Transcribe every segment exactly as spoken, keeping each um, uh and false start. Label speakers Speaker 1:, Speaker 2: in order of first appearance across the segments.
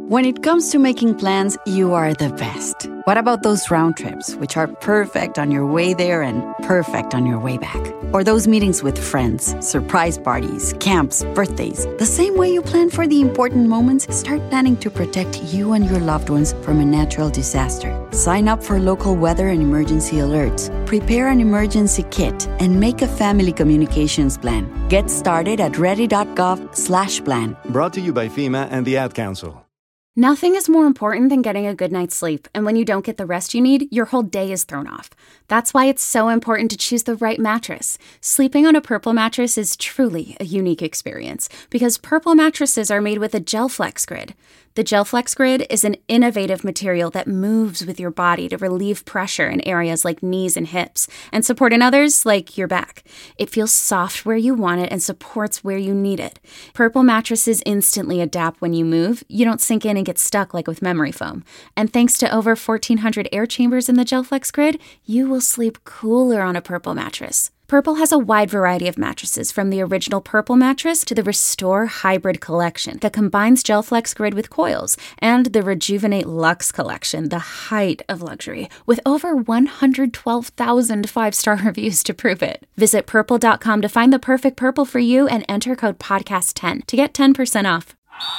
Speaker 1: When it comes to making plans, you are the best. What about those round trips, which are perfect on your way there and perfect on your way back? Or those meetings with friends, surprise parties, camps, birthdays. The same way you plan for the important moments, start planning to protect you and your loved ones from a natural disaster. Sign up for local weather and emergency alerts. Prepare an emergency kit and make a family communications plan. Get started at ready.gov slash plan.
Speaker 2: Brought to you by FEMA and the Ad Council.
Speaker 3: Nothing is more important than getting a good night's sleep, and when you don't get the rest you need, your whole day is thrown off. That's why it's so important to choose the right mattress. Sleeping on a Purple mattress is truly a unique experience, because Purple mattresses are made with a GelFlex Grid. The GelFlex Grid is an innovative material that moves with your body to relieve pressure in areas like knees and hips, and support in others like your back. It feels soft where you want it and supports where you need it. Purple mattresses instantly adapt when you move. You don't sink in and get stuck like with memory foam. And thanks to over fourteen hundred air chambers in the GelFlex Grid, you will sleep cooler on a Purple mattress. Purple has a wide variety of mattresses, from the original Purple mattress to the Restore Hybrid collection that combines GelFlex Grid with coils, and the Rejuvenate Luxe collection, the height of luxury, with over one hundred twelve thousand five-star reviews to prove it. Visit purple dot com to find the perfect Purple for you and enter code podcast ten to get ten percent off.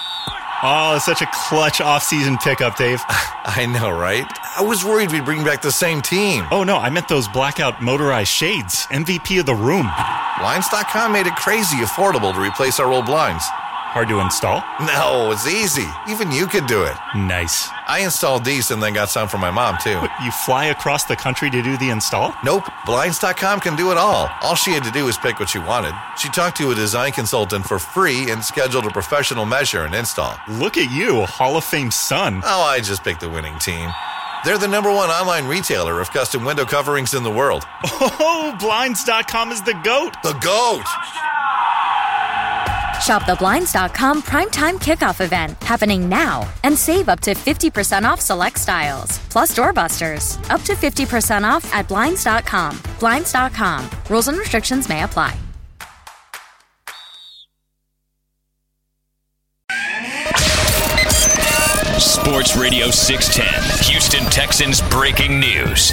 Speaker 4: Oh, such a clutch off-season pickup, Dave.
Speaker 5: I know, right? I was worried we'd bring back the same team.
Speaker 4: Oh, no, I meant those blackout motorized shades. M V P of the room.
Speaker 5: Blinds dot com made it crazy affordable to replace our old blinds.
Speaker 4: Hard to install?
Speaker 5: No, it's easy. Even you could do it.
Speaker 4: Nice.
Speaker 5: I installed these and then got some for my mom, too.
Speaker 4: What, you fly across the country to do the install?
Speaker 5: Nope. Blinds dot com can do it all. All she had to do was pick what she wanted. She talked to a design consultant for free and scheduled a professional measure and install.
Speaker 4: Look at you, a Hall of Fame son.
Speaker 5: Oh, I just picked the winning team. They're the number one online retailer of custom window coverings in the world.
Speaker 4: Oh, Blinds dot com is the GOAT.
Speaker 5: The GOAT!
Speaker 6: Shop the Blinds dot com Primetime Kickoff event happening now and save up to fifty percent off select styles. Plus doorbusters. Up to fifty percent off at Blinds dot com. Blinds dot com. Rules and restrictions may apply.
Speaker 7: Sports Radio six ten, Houston Texans breaking news.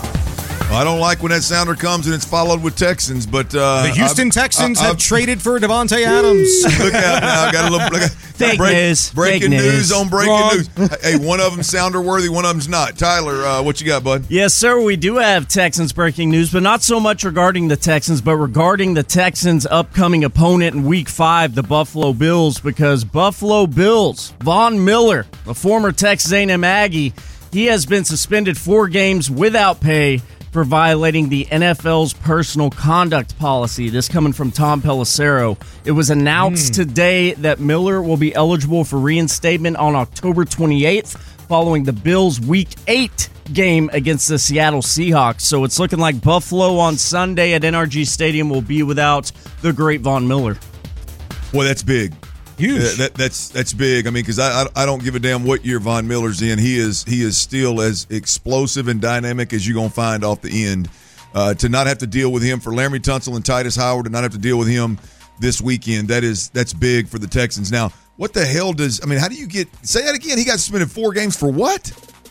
Speaker 8: I don't like when that sounder comes and it's followed with Texans, but uh,
Speaker 9: the Houston
Speaker 8: I've,
Speaker 9: Texans
Speaker 8: I, I've,
Speaker 9: have traded for Devontae Adams.
Speaker 8: Look out now! I got a little look,
Speaker 10: fake
Speaker 8: break,
Speaker 10: news.
Speaker 8: Breaking
Speaker 10: Fake
Speaker 8: news,
Speaker 10: news
Speaker 8: on breaking
Speaker 9: Wrong.
Speaker 8: news. Hey, one of them sounder worthy, one of them's not. Tyler, uh, what you got, bud?
Speaker 10: Yes, sir. We do have Texans breaking news, but not so much regarding the Texans, but regarding the Texans' upcoming opponent in Week Five, the Buffalo Bills, because Buffalo Bills, Von Miller, a former Texas A and M Aggie, he has been suspended four games without pay for violating the N F L's personal conduct policy. This coming from Tom Pelissero. It was announced mm. today that Miller will be eligible for reinstatement on October twenty-eighth following the Bills' Week eight game against the Seattle Seahawks. So it's looking like Buffalo on Sunday at N R G Stadium will be without the great Von Miller.
Speaker 8: Boy, that's big.
Speaker 9: Huge.
Speaker 8: Uh, that, that's that's big. I mean, because I, I I don't give a damn what year Von Miller's in. He is he is still as explosive and dynamic as you're gonna find off the end. Uh, to not have to deal with him, for Laramie Tunsil and Titus Howard to not have to deal with him this weekend, that is that's big for the Texans. Now, what the hell does I mean? How do you get say that again? He got suspended four games for what?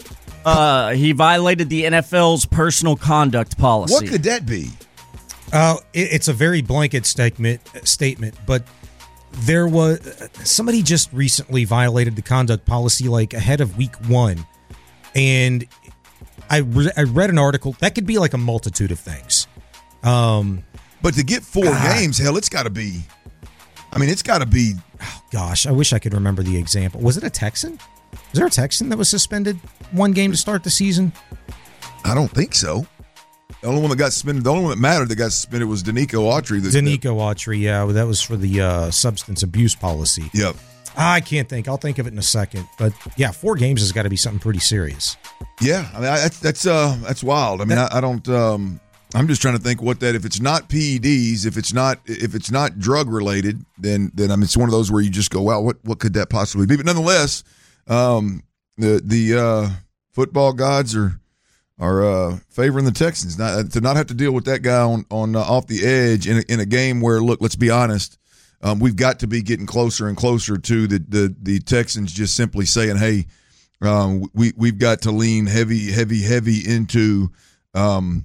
Speaker 10: Uh, he violated the N F L's personal conduct policy.
Speaker 8: What could that be?
Speaker 9: Uh, it, it's a very blanket statement. Statement, but. There was somebody just recently violated the conduct policy like ahead of week one. And I, re- I read an article that could be like a multitude of things. Um,
Speaker 8: but to get four God. games, hell, it's got to be. I mean, it's got to be.
Speaker 9: Oh, gosh, I wish I could remember the example. Was it a Texan? Was there a Texan that was suspended one game to start the season?
Speaker 8: I don't think so. The only one that got suspended, the only one that mattered that got suspended was Danico Autry. That,
Speaker 9: Danico Autry, yeah, that was for the uh, substance abuse policy.
Speaker 8: Yep.
Speaker 9: I can't think. I'll think of it in a second. But yeah, four games has got to be something pretty serious.
Speaker 8: Yeah, I mean I, that's that's uh that's wild. I mean, that, I, I don't. Um, I'm just trying to think what that. If it's not P E Ds, if it's not if it's not drug related, then then I mean it's one of those where you just go, wow, what what could that possibly be? But nonetheless, um, the the uh, football gods are. are uh, favoring the Texans not, to not have to deal with that guy on on uh, off the edge in a, in a game where, look, let's be honest, um, we've got to be getting closer and closer to the the, the Texans just simply saying, hey, um, we, we've got to lean heavy, heavy, heavy into um,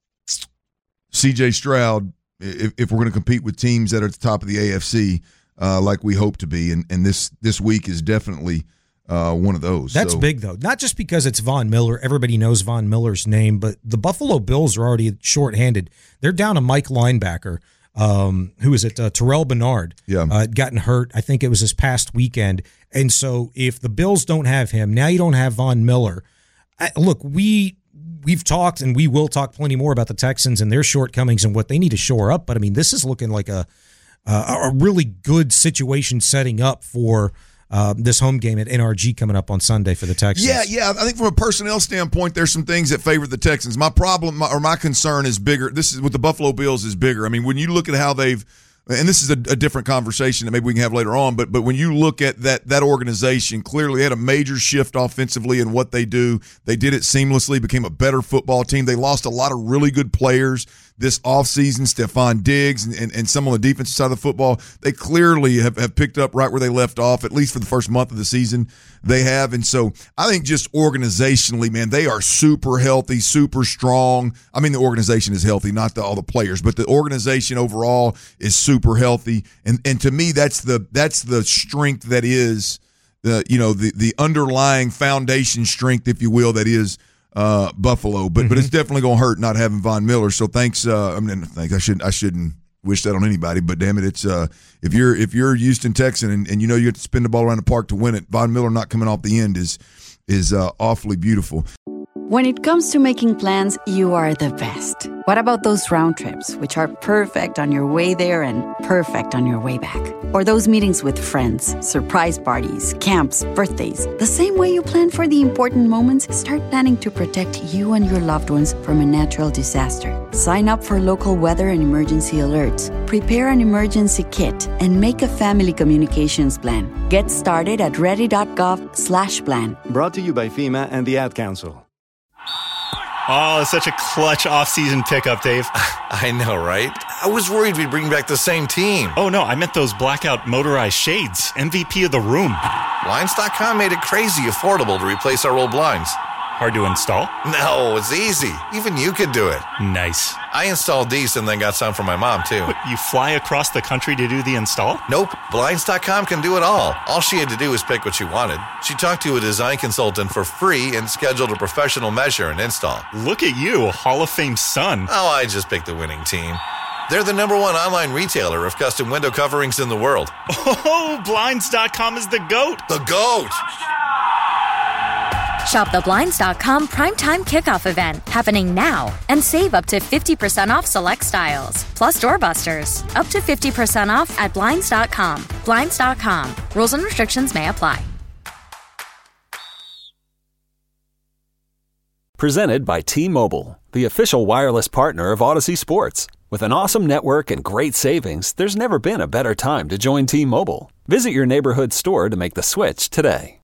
Speaker 8: C J Stroud if, if we're going to compete with teams that are at the top of the A F C uh, like we hope to be. And, and this, this week is definitely uh, one of those.
Speaker 9: That's
Speaker 8: so.
Speaker 9: big, though. Not just because it's Von Miller. Everybody knows Von Miller's name, but the Buffalo Bills are already shorthanded. They're down a Mike linebacker. Um, who is it? Uh, Terrell Bernard.
Speaker 8: Yeah.
Speaker 9: Uh, gotten hurt. I think it was this past weekend. And so if the Bills don't have him, now you don't have Von Miller. I, look, we, we've talked and we will talk plenty more about the Texans and their shortcomings and what they need to shore up. But, I mean, this is looking like a, uh, a really good situation setting up for Uh, this home game at N R G coming up on Sunday for the Texans.
Speaker 8: Yeah, yeah. I think from a personnel standpoint, there's some things that favor the Texans. My problem my, or my concern is bigger. This is with the Buffalo Bills is bigger. I mean, when you look at how they've, and this is a, a different conversation that maybe we can have later on, but but when you look at that that organization, clearly they had a major shift offensively in what they do. They did it seamlessly, became a better football team. They lost a lot of really good players this offseason, Stephon Diggs and, and, and some on the defensive side of the football. They clearly have, have picked up right where they left off, at least for the first month of the season they have. And so I think just organizationally, man, they are super healthy, super strong. I mean, the organization is healthy, not the, all the players, but the organization overall is super healthy. And and to me, that's the that's the strength that is, the you know, the, the underlying foundation strength, if you will, that is Uh, Buffalo, but mm-hmm. but it's definitely gonna hurt not having Von Miller. So thanks. Uh, I mean, thanks. I shouldn't I shouldn't wish that on anybody. But damn it, it's uh, if you're if you're a Houston Texan and, and you know you have to spin the ball around the park to win it, Von Miller not coming off the end is is uh, awfully beautiful.
Speaker 1: When it comes to making plans, you are the best. What about those round trips, which are perfect on your way there and perfect on your way back? Or those meetings with friends, surprise parties, camps, birthdays. The same way you plan for the important moments, start planning to protect you and your loved ones from a natural disaster. Sign up for local weather and emergency alerts. Prepare an emergency kit and make a family communications plan. Get started at ready.gov slash plan.
Speaker 2: Brought to you by FEMA and the Ad Council.
Speaker 4: Oh, such a clutch off-season pickup, Dave.
Speaker 5: I know, right? I was worried we'd bring back the same team.
Speaker 4: Oh, no, I meant those blackout motorized shades. M V P of the room.
Speaker 5: Blinds dot com made it crazy affordable to replace our old blinds.
Speaker 4: Hard to install?
Speaker 5: No, it's easy. Even you could do it.
Speaker 4: Nice.
Speaker 5: I installed these and then got some for my mom, too.
Speaker 4: What, you fly across the country to do the install?
Speaker 5: Nope. Blinds dot com can do it all. All she had to do was pick what she wanted. She talked to a design consultant for free and scheduled a professional measure and install.
Speaker 4: Look at you, Hall of Fame son.
Speaker 5: Oh, I just picked the winning team. They're the number one online retailer of custom window coverings in the world.
Speaker 4: Oh, Blinds dot com is the GOAT.
Speaker 5: The GOAT!
Speaker 6: Shop the Blinds dot com Primetime Kickoff event happening now and save up to fifty percent off select styles. Plus doorbusters. Up to fifty percent off at Blinds dot com. Blinds dot com. Rules and restrictions may apply.
Speaker 11: Presented by T-Mobile, the official wireless partner of Odyssey Sports. With an awesome network and great savings, there's never been a better time to join T-Mobile. Visit your neighborhood store to make the switch today.